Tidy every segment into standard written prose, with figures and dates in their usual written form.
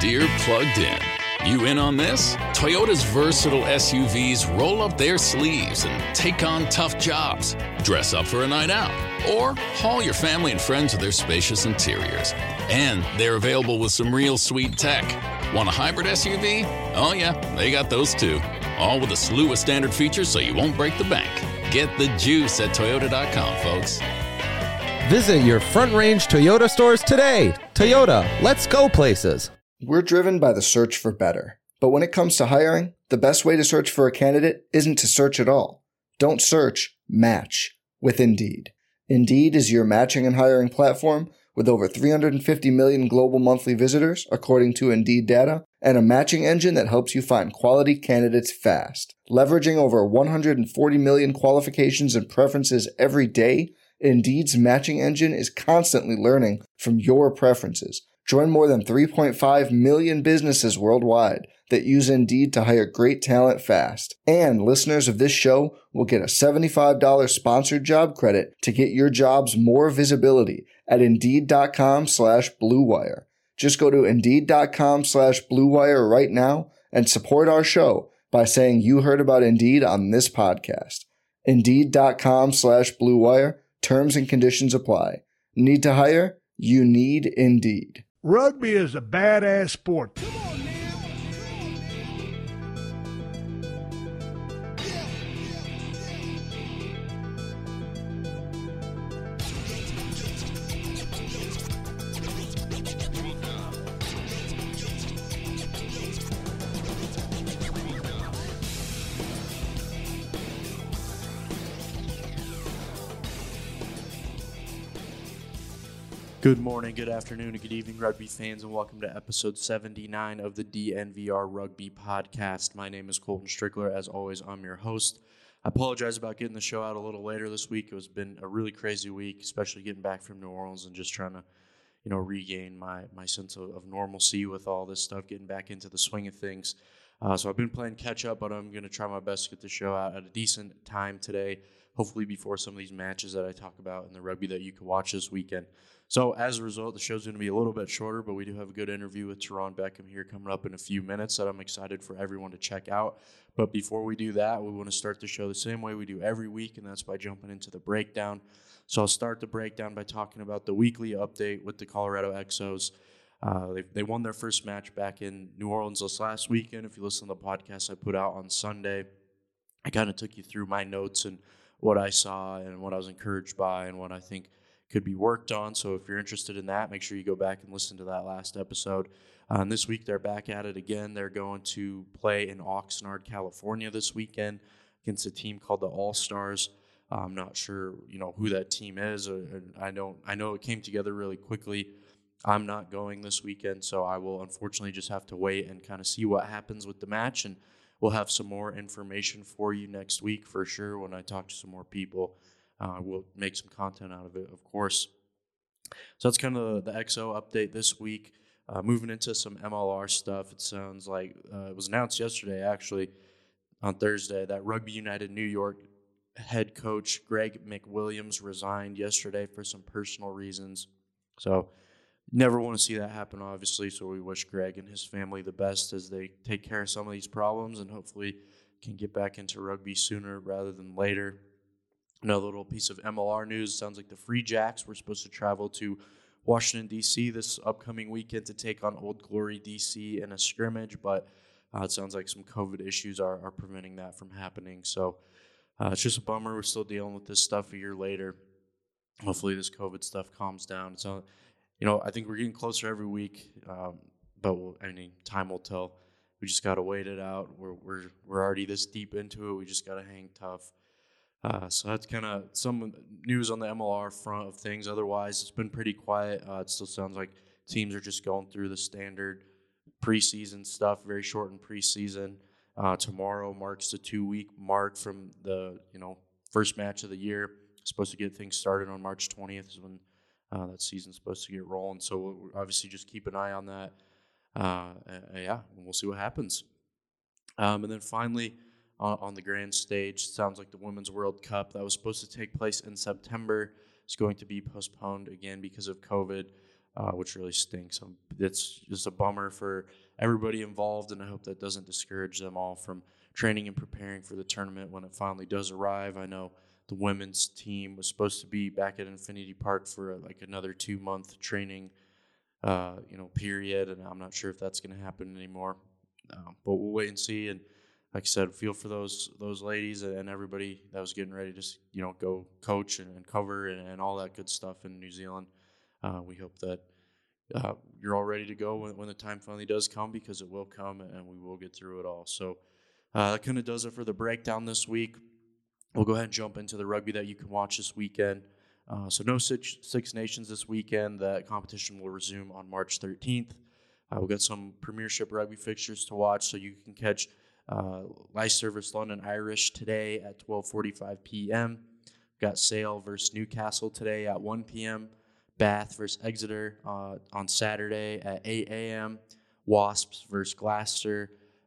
Deere Plugged In. You in on this? Toyota's versatile SUVs roll up their sleeves and take on tough jobs. Dress up for a night out, or haul your family and friends with their spacious interiors. And they're available with some real sweet tech. Want a hybrid SUV? Oh yeah, they got those too. All with a slew of standard features so you won't break the bank. Get the juice at Toyota.com, folks. Visit your Front Range Toyota stores today. Toyota, let's go places. We're driven by the search for better. But when it comes to hiring, the best way to search for a candidate isn't to search at all. Don't search, match with Indeed. Indeed is your matching and hiring platform with over 350 million global monthly visitors, according to Indeed data, and a matching engine that helps you find quality candidates fast. Leveraging over 140 million qualifications and preferences every day, Indeed's matching engine is constantly learning from your preferences. Join more than 3.5 million businesses worldwide that use Indeed to hire great talent fast. And listeners of this show will get a $75 sponsored job credit to get your jobs more visibility at Indeed.com/Blue Wire. Just go to Indeed.com/Blue Wire right now and support our show by saying you heard about Indeed on this podcast. Indeed.com/Blue Wire. Terms and conditions apply. Need to hire? You need Indeed. Rugby is a badass sport. Good morning, good afternoon, and good evening, rugby fans, and welcome to episode 79 of the DNVR Rugby Podcast. My name is Colton Strickler. As always, I'm your host. I apologize about getting the show out a little later this week. It's been a really crazy week, especially getting back from New Orleans and just trying to, regain my sense of normalcy with all this stuff, getting back into the swing of things. So I've been playing catch up, but I'm going to try my best to get the show out at a decent time today, hopefully before some of these matches that I talk about in the rugby that you can watch this weekend. So as a result, the show's going to be a little bit shorter, but we do have a good interview with Teron Beckham here coming up in a few minutes that I'm excited for everyone to check out. But before we do that, we want to start the show the same way we do every week, and that's by jumping into the breakdown. So I'll start the breakdown by talking about the weekly update with the Colorado Exos. They won their first match back in New Orleans this last weekend. If you listen to the podcast I put out on Sunday, I kind of took you through my notes and what I saw and what I was encouraged by and what I think could be worked on. So if you're interested in that, make sure you go back and listen to that last episode. And this week they're back at it again. They're going to play in Oxnard, California this weekend against a team called the All-Stars. I'm not sure, who that team is. I know it came together really quickly. I'm not going this weekend, so I will unfortunately just have to wait and kind of see what happens with the match, and we'll have some more information for you next week for sure when I talk to some more people. We'll make some content out of it, of course. So that's kind of the XO update this week. Moving into some MLR stuff, it sounds like it was announced yesterday, actually, on Thursday, that Rugby United New York head coach Greg McWilliams resigned yesterday for some personal reasons. So never want to see that happen, obviously, so we wish Greg and his family the best as they take care of some of these problems and hopefully can get back into rugby sooner rather than later. Another little piece of MLR news, sounds like the Free Jacks were supposed to travel to Washington, D.C. this upcoming weekend to take on Old Glory, D.C. in a scrimmage, but it sounds like some COVID issues are preventing that from happening. So it's just a bummer. We're still dealing with this stuff a year later. Hopefully this COVID stuff calms down. So, I think we're getting closer every week, but time will tell. We just got to wait it out. We're already this deep into it. We just got to hang tough. So that's kind of some news on the MLR front of things. Otherwise, it's been pretty quiet. It still sounds like teams are just going through the standard preseason stuff, very shortened preseason. Tomorrow marks the 2-week mark from the first match of the year. Supposed to get things started on March 20th is when that season's supposed to get rolling. So we'll obviously just keep an eye on that. And we'll see what happens. And then finally, on the grand stage, sounds like the Women's World Cup that was supposed to take place in September is going to be postponed again because of COVID. which really stinks. It's just a bummer for everybody involved, and I hope that doesn't discourage them all from training and preparing for the tournament when it finally does arrive. I know the women's team was supposed to be back at Infinity Park for another 2-month training period, and I'm not sure if that's going to happen anymore. But we'll wait and see. And like I said, feel for those ladies and everybody that was getting ready to go coach and cover and all that good stuff in New Zealand. We hope that you're all ready to go when the time finally does come, because it will come and we will get through it all. So that kind of does it for the breakdown this week. We'll go ahead and jump into the rugby that you can watch this weekend. So no Six Nations this weekend. That competition will resume on March 13th. We've got some Premiership rugby fixtures to watch, so you can catch Leicester versus London Irish today at 12:45 p.m. We've got Sale versus Newcastle today at 1 p.m. Bath versus Exeter on Saturday at 8 a.m. Wasps versus Gloucester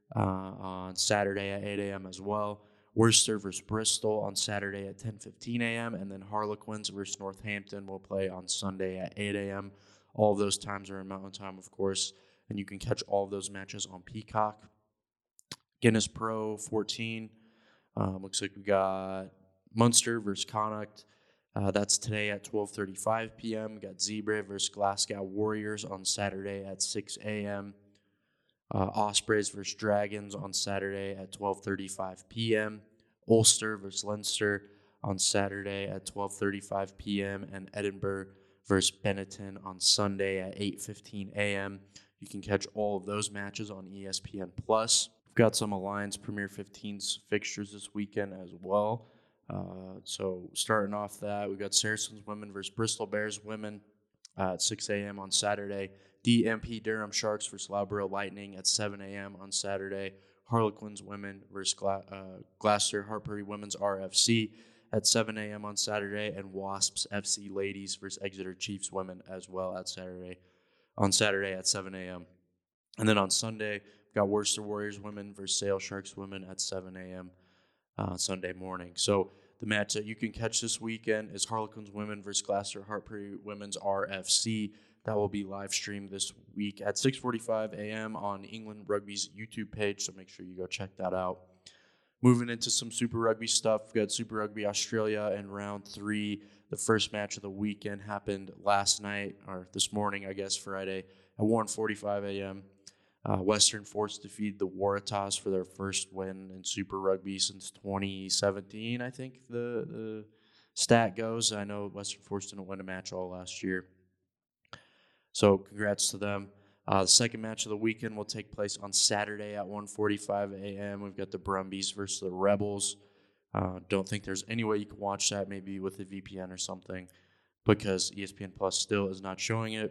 on Saturday at 8 a.m. as well. Worcester versus Bristol on Saturday at 10:15 a.m. And then Harlequins versus Northampton will play on Sunday at 8 a.m. All of those times are in Mountain Time, of course, and you can catch all of those matches on Peacock. Guinness Pro 14. Looks like we got Munster versus Connacht. That's today at 12:35 p.m. We got Zebra versus Glasgow Warriors on Saturday at 6 a.m. Ospreys versus Dragons on Saturday at 12:35 p.m. Ulster versus Leinster on Saturday at 12:35 p.m. and Edinburgh versus Benetton on Sunday at 8:15 a.m. You can catch all of those matches on ESPN+. We've got some Alliance Premier 15's fixtures this weekend as well. So starting off that, we've got Saracens women versus Bristol Bears women at 6 a.m. on Saturday. DMP Durham Sharks versus Loughborough Lightning at 7 a.m. on Saturday. Harlequins women versus Gloucester Hartpury Women's RFC at 7 a.m. on Saturday. And Wasps FC Ladies versus Exeter Chiefs women as well on Saturday at 7 a.m. And then on Sunday, we've got Worcester Warriors women versus Sale Sharks women at 7 a.m. Sunday morning. So the match that you can catch this weekend is Harlequins women versus Gloucester Hartpury Women's RFC. That will be live streamed this week at 6:45 a.m. on England Rugby's YouTube page, so make sure you go check that out. Moving into some Super Rugby stuff, we've got Super Rugby Australia in round 3. The first match of the weekend happened last night, or this morning, I guess, Friday, at 1:45 a.m. Western Force defeated the Waratahs for their first win in Super Rugby since 2017, I think the stat goes. I know Western Force didn't win a match all last year. So congrats to them. The second match of the weekend will take place on Saturday at 1:45 a.m. We've got the Brumbies versus the Rebels. Don't think there's any way you can watch that, maybe with a VPN or something, because ESPN Plus still is not showing it.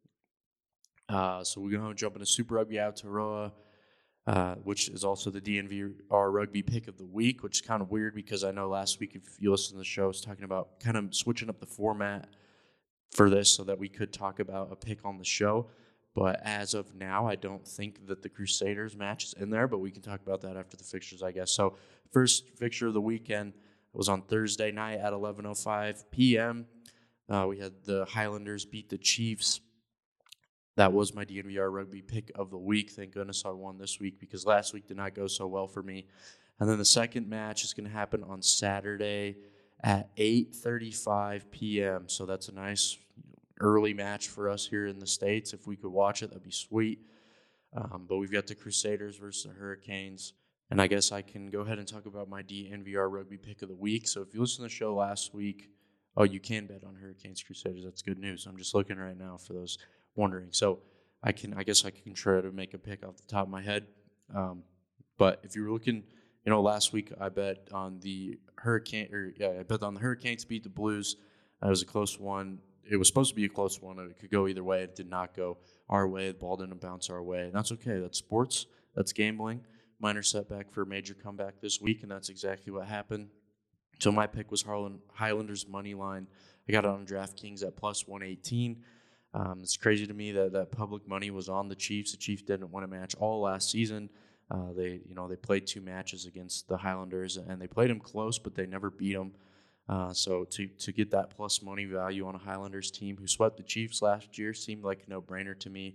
So we're going to jump into Super Rugby Aotearoa, which is also the DNVR Rugby Pick of the Week, which is kind of weird because I know last week, if you listen to the show, I was talking about kind of switching up the format for this so that we could talk about a pick on the show. But as of now, I don't think that the Crusaders match is in there, but we can talk about that after the fixtures, I guess. So first fixture of the weekend was on Thursday night at 11:05 p.m. We had the Highlanders beat the Chiefs. That was my DNVR Rugby Pick of the Week. Thank goodness I won this week because last week did not go so well for me. And then the second match is going to happen on Saturday at 8:35 p.m. So that's a nice early match for us here in the States. If we could watch it, that'd be sweet. But we've got the Crusaders versus the Hurricanes. And I guess I can go ahead and talk about my DNVR Rugby Pick of the Week. So if you listened to the show last week, you can bet on Hurricanes Crusaders. That's good news. I'm just looking right now for those wondering. So I guess I can try to make a pick off the top of my head. But if you were looking, last week I bet on the I bet on the Hurricanes beat the Blues. It was a close one. It was supposed to be a close one. It could go either way. It did not go our way. The ball didn't bounce our way. And that's okay. That's sports. That's gambling. Minor setback for a major comeback this week, and that's exactly what happened. So my pick was Highlanders money line. I got it on DraftKings at plus 118. It's crazy to me that public money was on the Chiefs. The Chiefs didn't win a match all last season. They played 2 matches against the Highlanders, and they played them close, but they never beat them. So to get that plus money value on a Highlanders team who swept the Chiefs last year seemed like a no-brainer to me.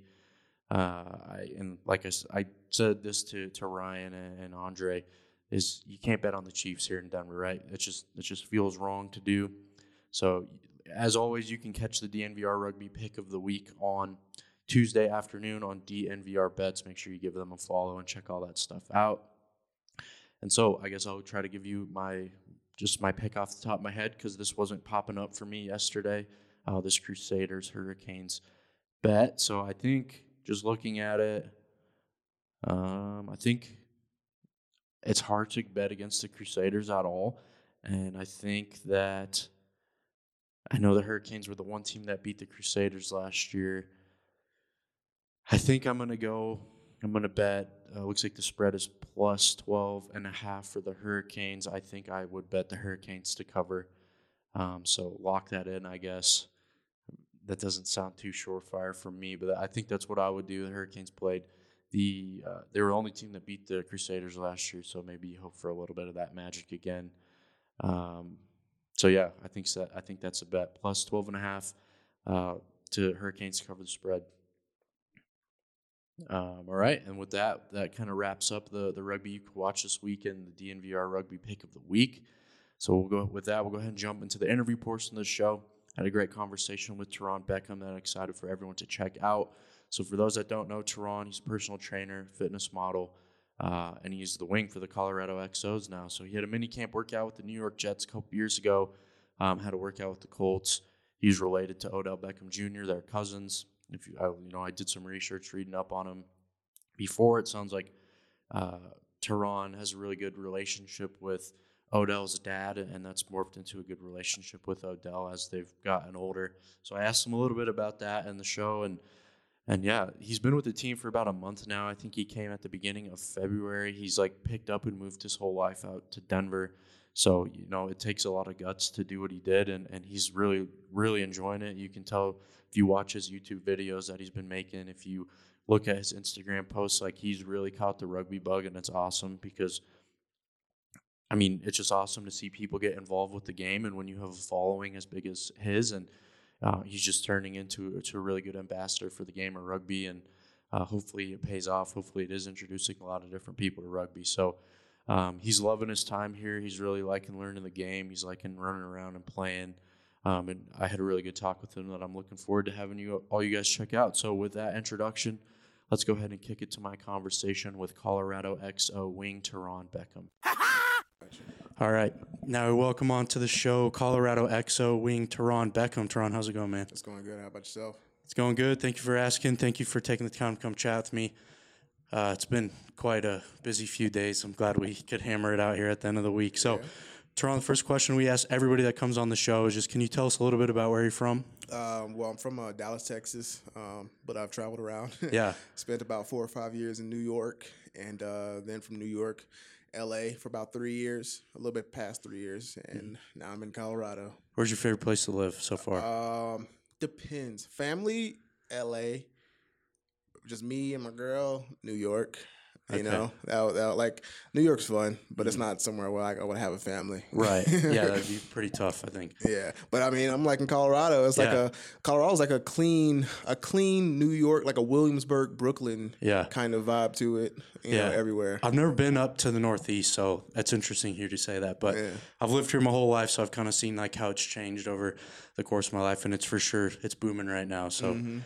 I said this to Ryan and Andre, is you can't bet on the Chiefs here in Denver, right? It just feels wrong to do. So as always, you can catch the DNVR Rugby Pick of the Week on Tuesday afternoon on DNVR Bets. Make sure you give them a follow and check all that stuff out. And so I guess I'll try to give you my pick off the top of my head because this wasn't popping up for me yesterday, this Crusaders Hurricanes bet. So I think just looking at it, I think it's hard to bet against the Crusaders at all. And I think that I know the Hurricanes were the one team that beat the Crusaders last year. I think I'm going to bet, looks like the spread is plus 12.5 for the Hurricanes. I think I would bet the Hurricanes to cover. So lock that in, I guess. That doesn't sound too surefire for me, but I think that's what I would do. The Hurricanes played they were the only team that beat the Crusaders last year, so maybe you hope for a little bit of that magic again. So yeah, I think that's a bet. Plus 12.5 to Hurricanes to cover the spread. All right, and with that kind of wraps up the rugby you can watch this weekend, the DNVR Rugby Pick of the Week. So we'll go ahead and jump into the interview portion of the show. Had a great conversation with Teron Beckham that I'm excited for everyone to check out. So for those that don't know Teron, he's a personal trainer, fitness model, and he's the wing for the Colorado XOs now. So he had a mini camp workout with the New York Jets a couple years ago, had a workout with the Colts. He's related to Odell Beckham Jr., they're cousins. I did some research reading up on him before. It sounds like Teron has a really good relationship with Odell's dad, and that's morphed into a good relationship with Odell as they've gotten older. So I asked him a little bit about that in the show, and yeah, he's been with the team for about a month now. I think he came at the beginning of February. He's picked up and moved his whole life out to Denver. So, it takes a lot of guts to do what he did, and he's really, really enjoying it. You can tell if you watch his YouTube videos that he's been making, if you look at his Instagram posts, he's really caught the rugby bug, and it's awesome because, it's just awesome to see people get involved with the game, and when you have a following as big as his, and he's just turning into a really good ambassador for the game of rugby, and hopefully it pays off. Hopefully it is introducing a lot of different people to rugby. So he's loving his time here. He's really liking learning the game. He's liking running around and playing. And I had a really good talk with him that I'm looking forward to having all you guys check out. So with that introduction, let's go ahead and kick it to my conversation with Colorado XO wing Teron Beckham. All right. Now welcome on to the show, Colorado XO wing Teron Beckham. Teron, how's it going, man? It's going good. How about yourself? It's going good. Thank you for asking. Thank you for taking the time to come chat with me. It's been quite a busy few days. I'm glad we could hammer it out here at the end of the week. So, Teron, the first question we ask everybody that comes on the show is just, can you tell us a little bit about where you're from? Well, I'm from Dallas, Texas, but I've traveled around. Yeah. Spent about 4 or 5 years in New York, and then from New York, L.A. for about 3 years, a little bit past 3 years, and now I'm in Colorado. Where's your favorite place to live so far? Depends. Family, L.A., just me and my girl, New York. You know, that New York's fun, but it's not somewhere where I would have a family. Right. Yeah, that'd be pretty tough, I think. Yeah, but I'm in Colorado. It's Colorado's like a clean New York, like a Williamsburg, Brooklyn kind of vibe to it. You know, everywhere. I've never been up to the Northeast, so that's interesting here to say that. But I've lived here my whole life, so I've kind of seen how it's changed over the course of my life, and it's for sure it's booming right now. So. Mm-hmm.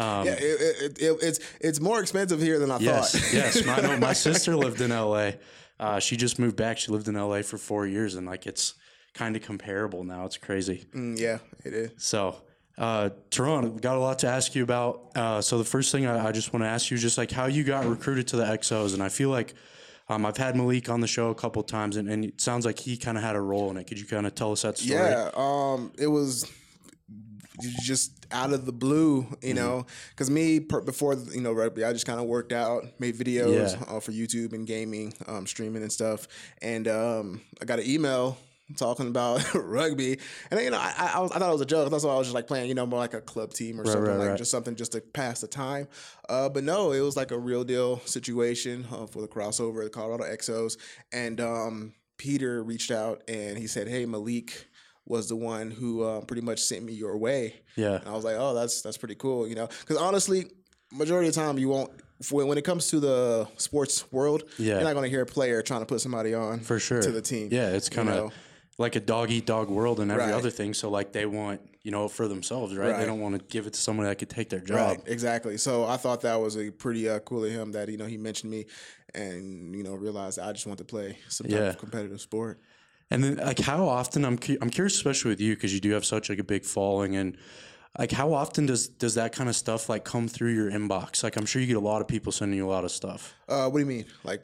It's more expensive here than I thought. Yes, I know. My sister lived in L.A. She just moved back. She lived in L.A. for 4 years, and it's kind of comparable now. It's crazy. Yeah, it is. So, Teron, I've got a lot to ask you about. So the first thing I just want to ask you is just how you got recruited to the XOs, and I feel like I've had Malik on the show a couple times, and it sounds like he kind of had a role in it. Could you kind of tell us that story? Yeah, it was just out of the blue, you know, because before, rugby, I just kind of worked out, made videos for YouTube and gaming, streaming and stuff. And I got an email talking about rugby. And, I thought it was a joke. That's why I was just playing, more like a club team or something, just something just to pass the time. But no, it was a real deal situation for the crossover of the Colorado XOs. And Peter reached out and he said, hey, Malik was the one who pretty much sent me your way. Yeah. And I was like, oh, that's pretty cool, you know, because honestly, majority of the time you won't. When it comes to the sports world, you're not going to hear a player trying to put somebody on for sure to the team. Yeah, it's kind of like a dog eat dog world and every other thing. So like they want, you know, for themselves, right? They don't want to give it to somebody that could take their job. Right, exactly. So I thought that was a pretty cool of him that, you know, he mentioned me and, you know, realized I just want to play some type of competitive sport. And then like how often, I'm curious, especially with you, because you do have such like a big following, and like how often does that kind of stuff like come through your inbox? Like I'm sure you get a lot of people sending you a lot of stuff. What do you mean? Like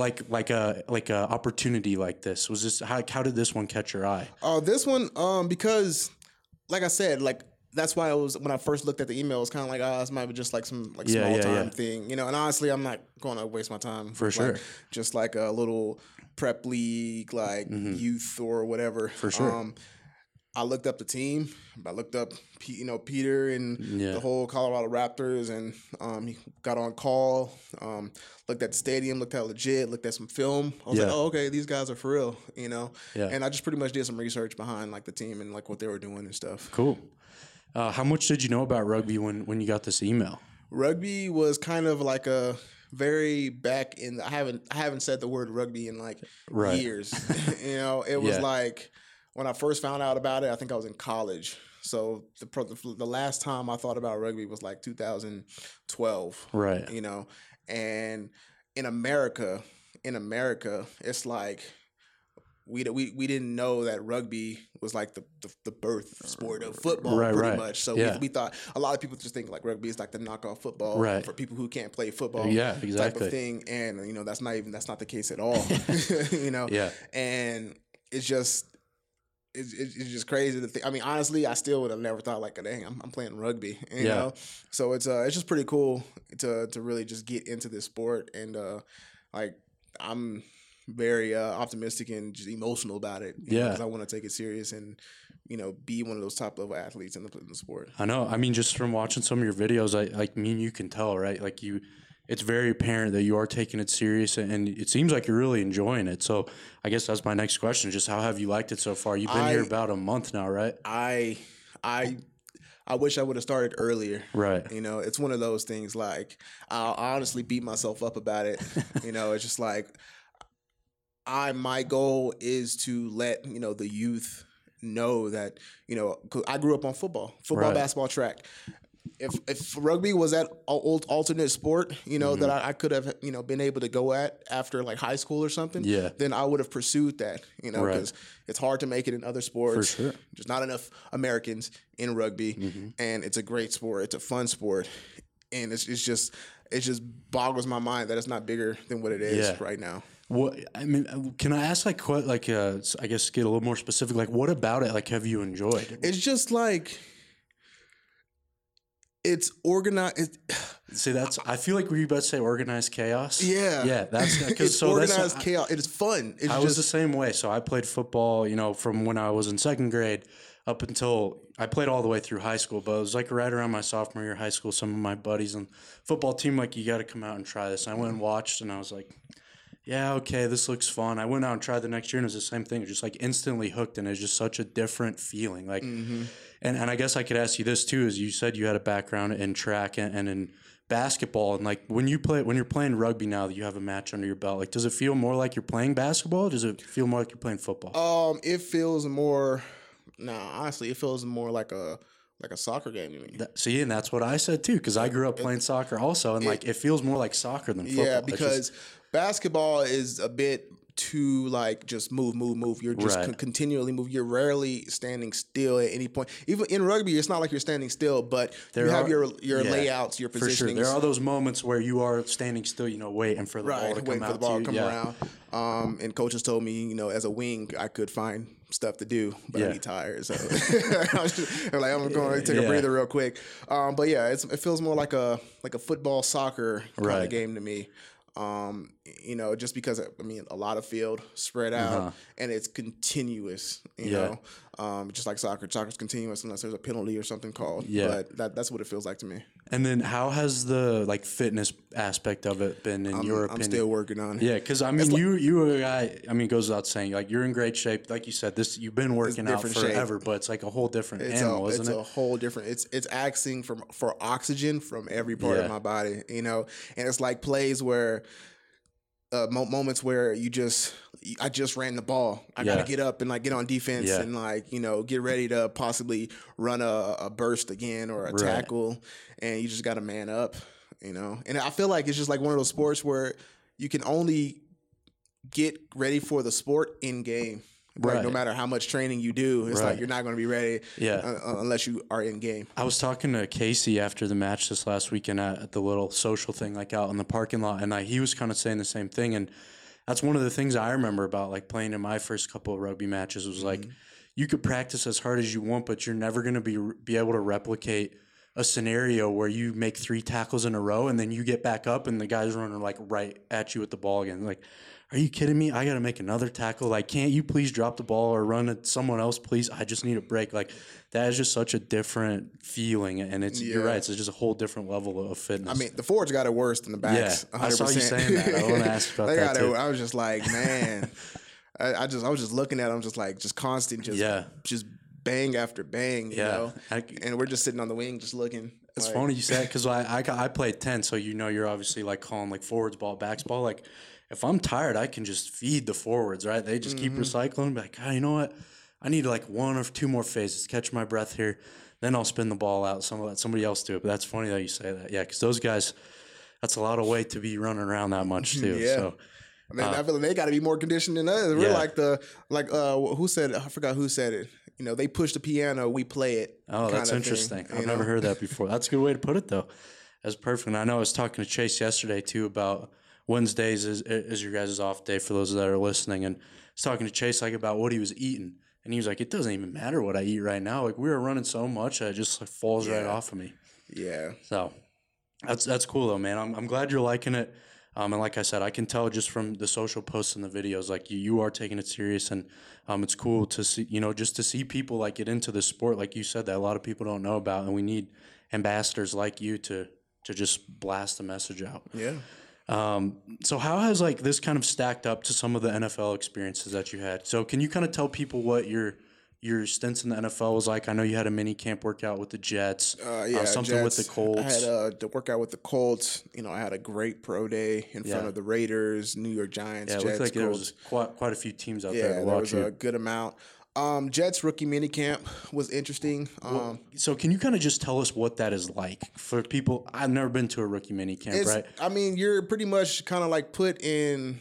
a opportunity like this. Was this how did this one catch your eye? Oh, this one because like I said, like that's why I was when I first looked at the email, it was kind of like, oh, this might be just like some like small time thing, you know. And honestly, I'm not going to waste my time for sure. Just like a little prep league, like youth or whatever. For sure. I looked up the team. I looked up, you know, Peter and the whole Colorado Raptors, and he got on call. Looked at the stadium, looked at legit, looked at some film. I was like, oh, okay, these guys are for real, you know. Yeah. And I just pretty much did some research behind like the team and like what they were doing and stuff. Cool. How much did you know about rugby when you got this email? Rugby was kind of like a very back in. I haven't said the word rugby in like years. You know, it was like. When I first found out about it, I think I was in college. So the last time I thought about rugby was like 2012. Right. You know, and in America, it's like we didn't know that rugby was like the birth sport of football pretty much. So we thought a lot of people just think like rugby is like the knockoff football for people who can't play football type of thing. And you know, that's not the case at all. You know? Yeah. And it's just it's crazy to think. I mean, honestly, I still would have never thought like, dang, I'm playing rugby, you know? So it's just pretty cool to really just get into this sport. And like I'm very optimistic and just emotional about it. Because I want to take it serious and, you know, be one of those top level athletes in the sport. I know. I mean, just from watching some of your videos, you can tell, right? Like it's very apparent that you are taking it serious, and it seems like you're really enjoying it. So I guess that's my next question. Just how have you liked it so far? You've been here about a month now, right? I wish I would have started earlier. Right. You know, it's one of those things like I'll honestly beat myself up about it. You know, it's just like my goal is to let, you know, the youth know that, you know, 'cause I grew up on football, basketball, track. If rugby was that alternate sport, you know, that I could have, you know, been able to go at after like high school or something, then I would have pursued that, you know, because it's hard to make it in other sports. For sure. There's not enough Americans in rugby, and it's a great sport. It's a fun sport, and it just boggles my mind that it's not bigger than what it is right now. What I mean, can I ask I guess get a little more specific? Like, what about it? Like, have you enjoyed? It's just like. It's organized. See, I feel like you about to say organized chaos. Yeah. Yeah. It's organized chaos. It is fun. I was the same way. So I played football, you know, from when I was in second grade up until I played all the way through high school. But it was like right around my sophomore year of high school. Some of my buddies on football team, like, you got to come out and try this. And I went and watched, and I was like, yeah, okay, this looks fun. I went out and tried the next year, and it was the same thing. It was just like instantly hooked, and it's just such a different feeling. Like, and I guess I could ask you this too, is you said you had a background in track and in basketball, and like when you're playing rugby now that you have a match under your belt, like does it feel more like you're playing basketball, or does it feel more like you're playing football? It feels more. Honestly, it feels more like a soccer game to me. See, and that's what I said too, because I grew up playing soccer also, and like it feels more like soccer than football. Yeah, because basketball is a bit too like just move. You're just continually move. You're rarely standing still at any point. Even in rugby, it's not like you're standing still, but you have your layouts, your positionings. For sure. There are those moments where you are standing still, you know, waiting for the ball to come out. And coaches told me, you know, as a wing, I could find stuff to do, but I'd be tired. So I'm going to take a breather real quick. But yeah, it feels more like a football, soccer kind of game to me. You know, just because I mean a lot of field spread out and it's continuous, you know. Just like soccer's continuous unless there's a penalty or something called. Yeah. But that's what it feels like to me. And then how has the like fitness aspect of it been in your opinion? I'm still working on it. Yeah, because I mean, you are a guy. I mean, it goes without saying, like you're in great shape. Like you said, you've been working out forever, but it's like a whole different animal, isn't it? It's a whole different. It's asking for oxygen from every part of my body, you know. And it's like plays where. Moments where I just ran the ball. I got to get up and like get on defense and like, you know, get ready to possibly run a burst again or a tackle, and you just got to man up, you know. And I feel like it's just like one of those sports where you can only get ready for the sport in game. Like no matter how much training you do, it's like you're not going to be ready unless you are in game. I was talking to Casey after the match this last weekend at the little social thing like out in the parking lot, and he was kind of saying the same thing. And that's one of the things I remember about like playing in my first couple of rugby matches was like you could practice as hard as you want, but you're never going to be able to replicate a scenario where you make 3 tackles in a row and then you get back up and the guy's running like right at you with the ball again. Like, are you kidding me? I got to make another tackle. Like, can't you please drop the ball or run at someone else, please? I just need a break. Like, that is just such a different feeling. And you're right. It's just a whole different level of fitness. I mean, the forwards got it worse than the backs. Yeah, 100%. I saw you saying that. I want to ask about that too. I was just like, man, I was just looking at them, just constant, just bang after bang, you know? And we're just sitting on the wing, just looking. It's funny you said, because I played 10, so you know you're obviously like calling like forwards ball, backs ball. Like, if I'm tired, I can just feed the forwards, right? They just keep recycling. Be like, you know what? I need like 1 or 2 more phases, catch my breath here. Then I'll spin the ball out. Let somebody else do it. But that's funny that you say that. Yeah, because those guys, that's a lot of weight to be running around that much too. Yeah. So, I mean, I feel like they got to be more conditioned than us. We're who said it? I forgot who said it. You know, they push the piano, we play it. Oh, that's interesting. I've never heard that before. That's a good way to put it, though. That's perfect. And I know I was talking to Chase yesterday, too, about Wednesdays is your guys' off day for those that are listening. And I was talking to Chase, like, about what he was eating. And he was like, it doesn't even matter what I eat right now. Like, we were running so much that it just like, falls right off of me. Yeah. So that's cool, though, man. I'm glad you're liking it. And like I said, I can tell just from the social posts and the videos, like you are taking it serious, and it's cool to see, just to see people like get into the sport, like you said, that a lot of people don't know about, and we need ambassadors like you to just blast the message out. Yeah. So how has like this kind of stacked up to some of the NFL experiences that you had? So can you kind of tell people what your stints in the NFL was like? I know you had a mini camp workout with the Jets. Something Jets. with the Colts. I had the workout with the Colts. I had a great pro day in front of the Raiders, New York Giants, Jets, it looked like Colts. there was quite a few teams out there to there watch. was a good amount. Jets rookie mini camp was interesting. So can you kind of just tell us what that is like for people? I've never been to a rookie mini camp, right? I mean, you're pretty much kind of like put in,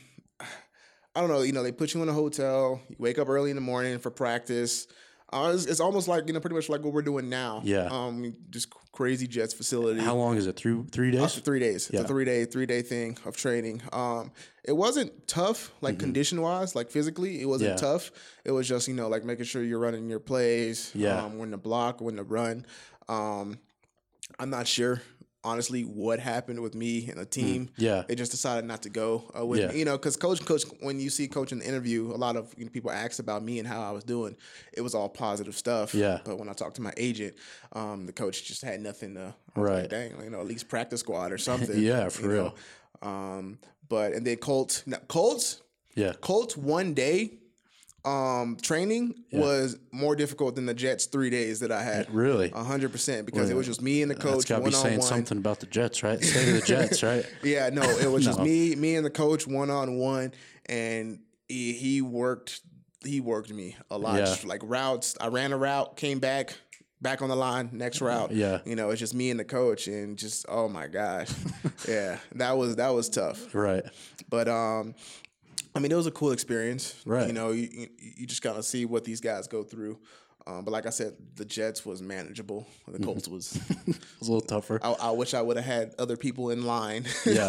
I don't know, they put you in a hotel, you wake up early in the morning for practice. It's almost like, pretty much like what we're doing now. Yeah. Just crazy Jets facility. How long is it? 3 days? 3 days. It's a 3-day thing of training. It wasn't tough, like condition wise, like physically. It wasn't tough. It was just, like making sure you're running your plays. When to block, when to run. I'm not sure, honestly, what happened with me and the team. They just decided not to go with me, because coach, when you see coach in the interview, a lot of people asked about me and how I was doing. It was all positive stuff. But when I talked to my agent, the coach just had nothing to, like, dang, at least practice squad or something. For real. And then Colts 1 day training was more difficult than the Jets 3 days that I had. Really? 100%, because it was just me and the coach. That's got to be saying something about the Jets, right? State of the Jets, right? No, it was just me and the coach 1-on-1, and he worked me a lot. Just like routes. I ran a route, came back on the line, next route. It's just me and the coach, and just, oh my gosh. That was tough. Right. But I mean, it was a cool experience. Right. You just kind of see what these guys go through. But like I said, the Jets was manageable. The Colts was it was a little tougher. I wish I would have had other people in line.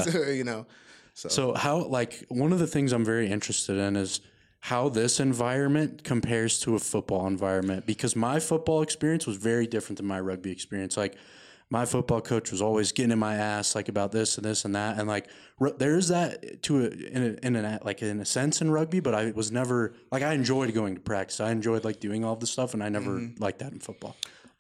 So how, like, one of the things I'm very interested in is how this environment compares to a football environment, because my football experience was very different than my rugby experience. Like, my football coach was always getting in my ass like about this and this and that, and like there's that in a sense in rugby, but I was never like I enjoyed going to practice. I enjoyed like doing all this stuff, and I never liked that in football.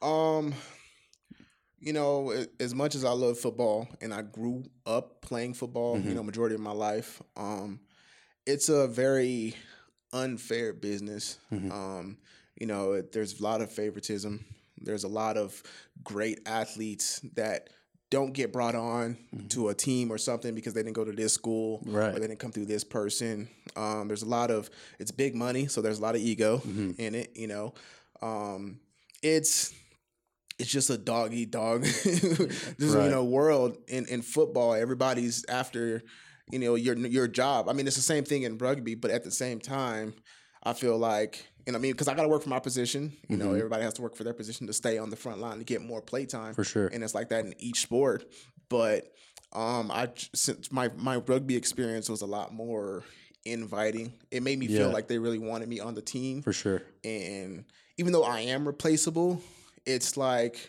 You know, as much as I love football and I grew up playing football, you know, majority of my life, it's a very unfair business. You know, there's a lot of favoritism. There's a lot of great athletes that don't get brought on to a team or something because they didn't go to this school or they didn't come through this person. There's a lot of, it's big money, so there's a lot of ego in it, you know. It's just a dog eat dog you know, world in football. Everybody's after, you know, your job. I mean, it's the same thing in rugby, but at the same time, I feel like, and I mean, because I got to work for my position. You know, everybody has to work for their position to stay on the front line to get more play time. For sure. And it's like that in each sport. But since my rugby experience was a lot more inviting. It made me feel like they really wanted me on the team. For sure. And even though I am replaceable, it's like,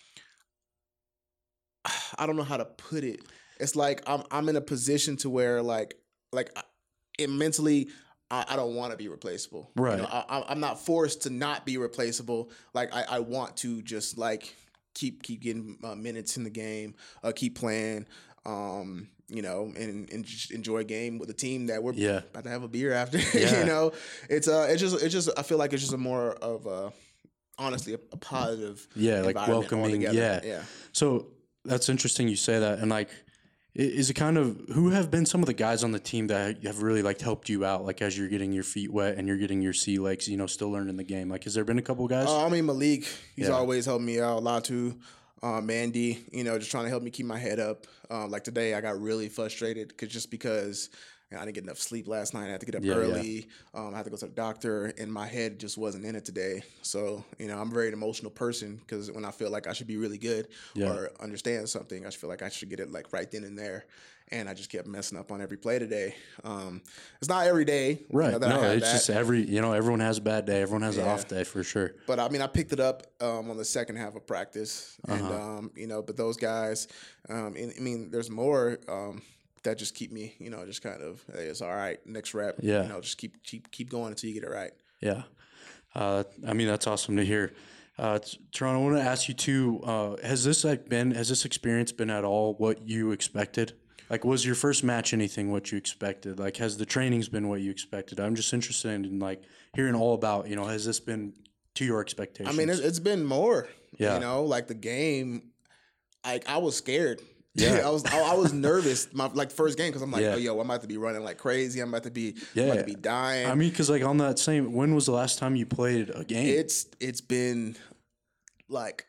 I don't know how to put it. It's like I'm in a position to where like it mentally, I don't want to be replaceable. Right. You know, I'm not forced to not be replaceable. Like I want to just like keep getting minutes in the game, keep playing, you know, and just enjoy a game with a team that we're about to have a beer after. You know, it's just I feel like it's just a more of a, honestly, a positive like welcoming. Yeah. So that's interesting you say that. And like, is it kind of, who have been some of the guys on the team that have really like helped you out, like as you're getting your feet wet and you're getting your sea legs, you know, still learning the game? Like, has there been a couple guys? I mean, Malik, he's always helped me out. Latu, Mandy, you know, just trying to help me keep my head up. Like today, I got really frustrated because I didn't get enough sleep last night. I had to get up early. I had to go to the doctor, and my head just wasn't in it today. So, you know, I'm a very emotional person because when I feel like I should be really good or understand something, I feel like I should get it like right then and there. And I just kept messing up on every play today. It's not every day. Right. You know, no, it's just everyone has a bad day. Everyone has an off day for sure. But I mean, I picked it up on the second half of practice. And, you know, but those guys, I mean, there's more that just keep me, you know, just kind of, hey, it's all right, next rep. Yeah. You know, just keep going until you get it right. Yeah. I mean, that's awesome to hear. Teron, I want to ask you too, has this experience been at all what you expected? Like, was your first match anything what you expected? Like, has the trainings been what you expected? I'm just interested in like hearing all about, you know, has this been to your expectations? I mean, it's been more, you know, like the game, I was scared. Yeah, I was nervous my first game because I'm like, oh, yo, I'm about to be running like crazy. I'm about to be dying. I mean, because like on that same, when was the last time you played a game? It's been like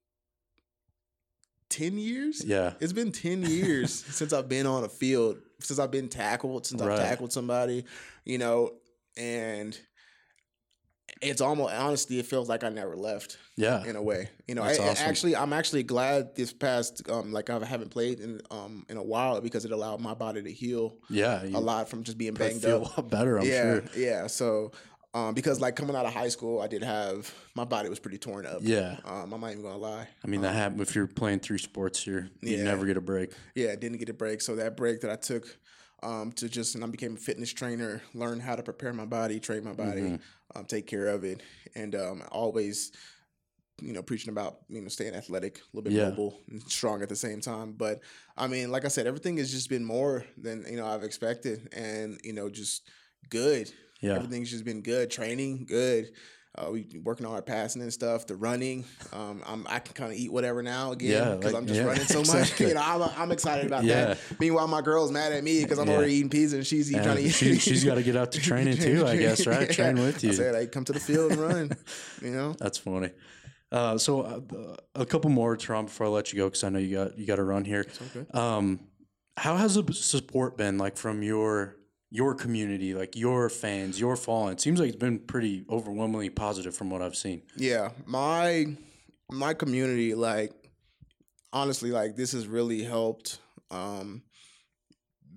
10 years. Yeah, it's been 10 years since I've been on a field, since I've been tackled, since I've tackled somebody, you know, and it's almost, honestly, it feels like I never left. Yeah, in a way, you know. Awesome. I'm actually glad this past like I haven't played in a while because it allowed my body to heal. Yeah, a lot from just being banged up. A lot better, I'm sure. Yeah. So, because like coming out of high school, my body was pretty torn up. Yeah. I'm not even gonna lie. I mean, that happened if you're playing 3 sports. You never get a break. Yeah, I didn't get a break. So that break that I took. And I became a fitness trainer, learned how to prepare my body, train my body, take care of it. And always, you know, preaching about, you know, staying athletic, a little bit mobile and strong at the same time. But I mean, like I said, everything has just been more than, you know, I've expected and, you know, just good. Yeah. Everything's just been good. Training, good. We working on our passing and stuff, the running. I can kind of eat whatever now again because I'm just running so much. Exactly. You know, I'm excited about that. Meanwhile, my girl's mad at me because I'm already eating pizza and she's trying to eat. She's got to get out to training too, I guess, right? Train with you. I said, hey, come to the field and run. You know, that's funny. So a couple more, Teron, before I let you go because I know you got to run here. Okay. How has the support been like from your community, like your fans, your following? It seems like it's been pretty overwhelmingly positive from what I've seen. Yeah, my community, like honestly, like this has really helped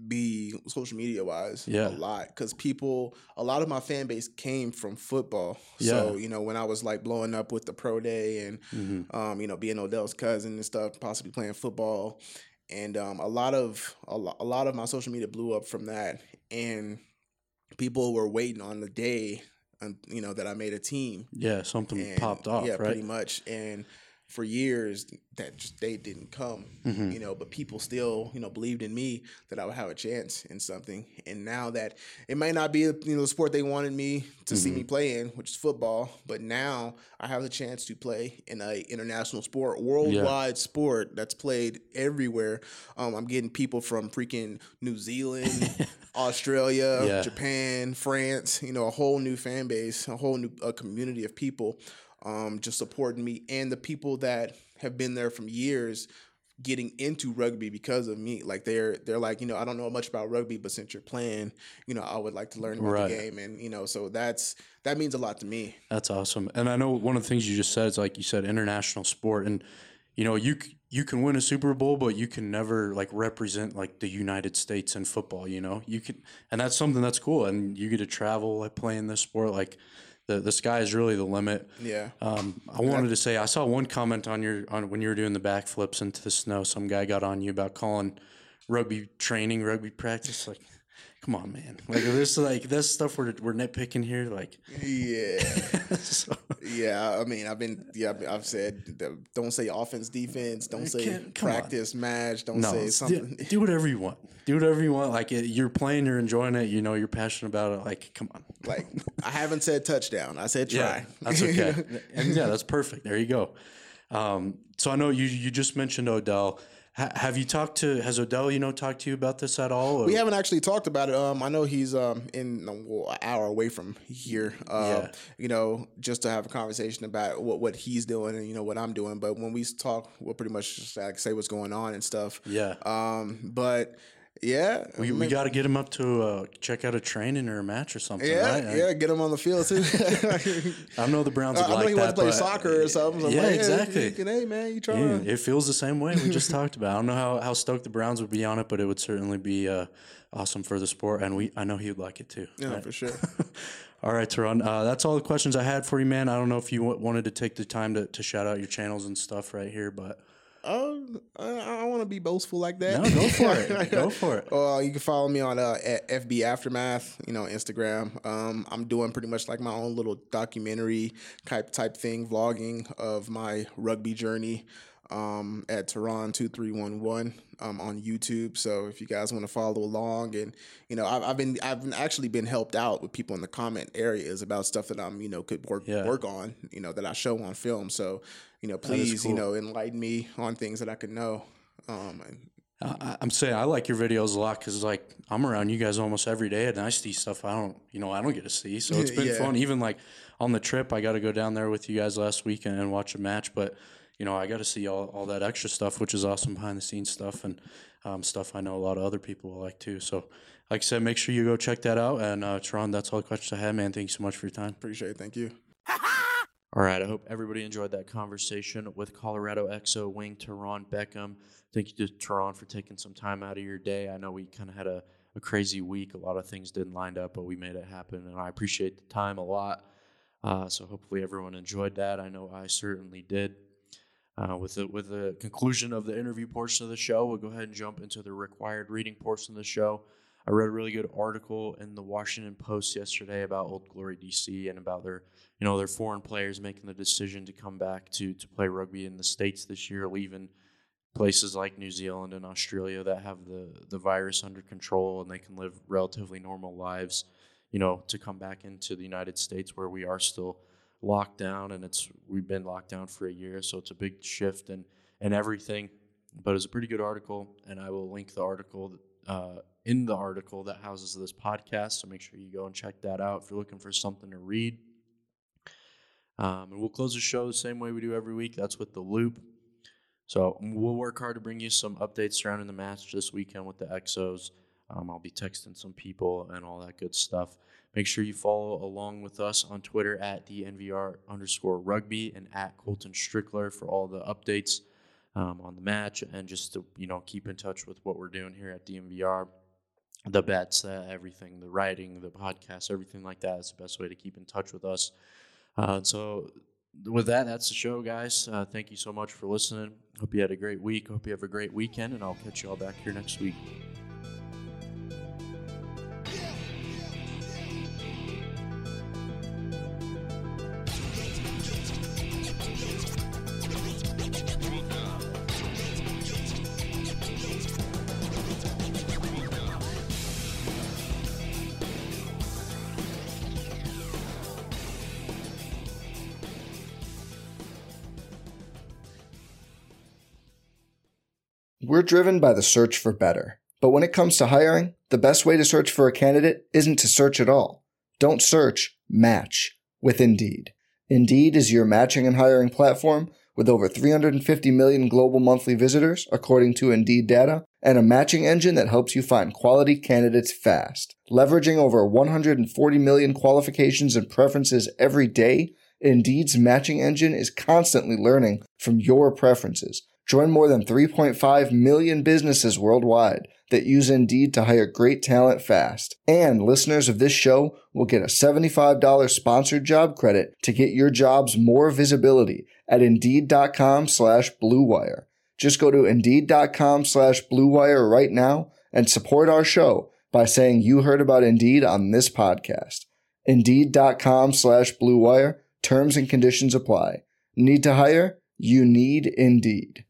be social media wise Yeah. a lot, because a lot of my fan base came from football. Yeah. So, you know, when I was like blowing up with the pro day and, you know, being Odell's cousin and stuff, possibly playing football. And a lot of my social media blew up from that. And people were waiting on the day, you know, that I made a team. Yeah, something And, popped off, yeah, right? pretty much. And for years, that day didn't come, you know, but people still, you know, believed in me that I would have a chance in something. And now that it might not be, you know, the sport they wanted me to see me play in, which is football, but now I have the chance to play in a international sport, worldwide sport that's played everywhere. I'm getting people from freaking New Zealand, Australia, Japan, France, you know, a whole new fan base, a whole new community of people just supporting me, and the people that have been there from years getting into rugby because of me. Like they're like, you know, I don't know much about rugby, but since you're playing, you know, I would like to learn about the game. And, you know, so that means a lot to me. That's awesome. And I know one of the things you just said is, like you said, international sport. And, you know, you can win a Super Bowl, but you can never like represent like the United States in football, you know, you can, and that's something that's cool. And you get to travel like playing this sport. Like the sky is really the limit. Yeah. I wanted to say, I saw one comment on when you were doing the backflips into the snow. Some guy got on you about calling rugby training, rugby practice. Like, come on, man. Like this stuff we're nitpicking here. Like, yeah. Yeah. I mean, I've said, don't say offense, defense. Don't say practice, match. Don't say something. Do whatever you want. Do whatever you want. Like, you're playing, you're enjoying it. You know, you're passionate about it. Like, come on. Like, I haven't said touchdown. I said try. Yeah, that's okay. And yeah, that's perfect. There you go. So I know you just mentioned Odell. Has Odell, you know, talked to you about this at all? Or? We haven't actually talked about it. I know he's in an hour away from here, you know, just to have a conversation about what he's doing and, you know, what I'm doing. But when we talk, we'll pretty much just like say what's going on and stuff. Yeah. But yeah, we got to get him up to check out a training or a match or something. Yeah, right? Yeah, get him on the field too. I know the Browns would I know like he wants to play soccer or something. So yeah, like, exactly. Hey man, you trying? Yeah, it feels the same way we just talked about. I don't know how stoked the Browns would be on it, but it would certainly be awesome for the sport, and I know he would like it too. Yeah, right? For sure. All right, Teron. That's all the questions I had for you, man. I don't know if you wanted to take the time to shout out your channels and stuff right here, but. I don't want to be boastful like that. No, go for it. Go for it. You can follow me on at FB Aftermath, you know, Instagram. I'm doing pretty much like my own little documentary type thing, vlogging of my rugby journey at Teron 2311 on YouTube. So if you guys want to follow along, and you know, I've actually been helped out with people in the comment areas about stuff that I'm, you know, could work on, you know, that I show on film. So, you know, please, cool. You know, enlighten me on things that I can know. I'm saying I like your videos a lot because like I'm around you guys almost every day, and I see stuff I don't get to see. So it's been fun. Even like on the trip, I got to go down there with you guys last week and watch a match, but. You know, I got to see all that extra stuff, which is awesome behind the scenes stuff and stuff I know a lot of other people will like too. So, like I said, make sure you go check that out. And Teron, that's all the questions I had, man. Thank you so much for your time. Appreciate it. Thank you. All right. I hope everybody enjoyed that conversation with Colorado XO wing Teron Beckham. Thank you to Teron for taking some time out of your day. I know we kind of had a crazy week. A lot of things didn't line up, but we made it happen. And I appreciate the time a lot. So hopefully everyone enjoyed that. I know I certainly did. With the conclusion of the interview portion of the show, we'll go ahead and jump into the required reading portion of the show. I read a really good article in the Washington Post yesterday about Old Glory DC and about their foreign players making the decision to come back to play rugby in the States this year, leaving places like New Zealand and Australia that have the virus under control and they can live relatively normal lives, you know, to come back into the United States where we are still locked down, and we've been locked down for a year, so it's a big shift and everything. But it's a pretty good article, and I will link the article in the article that houses this podcast. So make sure you go and check that out if you're looking for something to read. And we'll close the show the same way we do every week. That's with the Loop. So we'll work hard to bring you some updates surrounding the match this weekend with the XOs. I'll be texting some people and all that good stuff. Make sure you follow along with us on Twitter at DNVR_rugby and at Colton Strickler for all the updates on the match and just to, you know, keep in touch with what we're doing here at DNVR. the bets, everything, the writing, the podcast, everything like that is the best way to keep in touch with us. So with that, that's the show, guys. Thank you so much for listening. Hope you had a great week. Hope you have a great weekend, and I'll catch you all back here next week. We're driven by the search for better. But when it comes to hiring, the best way to search for a candidate isn't to search at all. Don't search, match with Indeed. Indeed is your matching and hiring platform with over 350 million global monthly visitors, according to Indeed data, and a matching engine that helps you find quality candidates fast. Leveraging over 140 million qualifications and preferences every day, Indeed's matching engine is constantly learning from your preferences. Join more than 3.5 million businesses worldwide that use Indeed to hire great talent fast. And listeners of this show will get a $75 sponsored job credit to get your jobs more visibility at Indeed.com/Blue Wire. Just go to Indeed.com/Blue Wire right now and support our show by saying you heard about Indeed on this podcast. Indeed.com/Blue Wire. Terms and conditions apply. Need to hire? You need Indeed.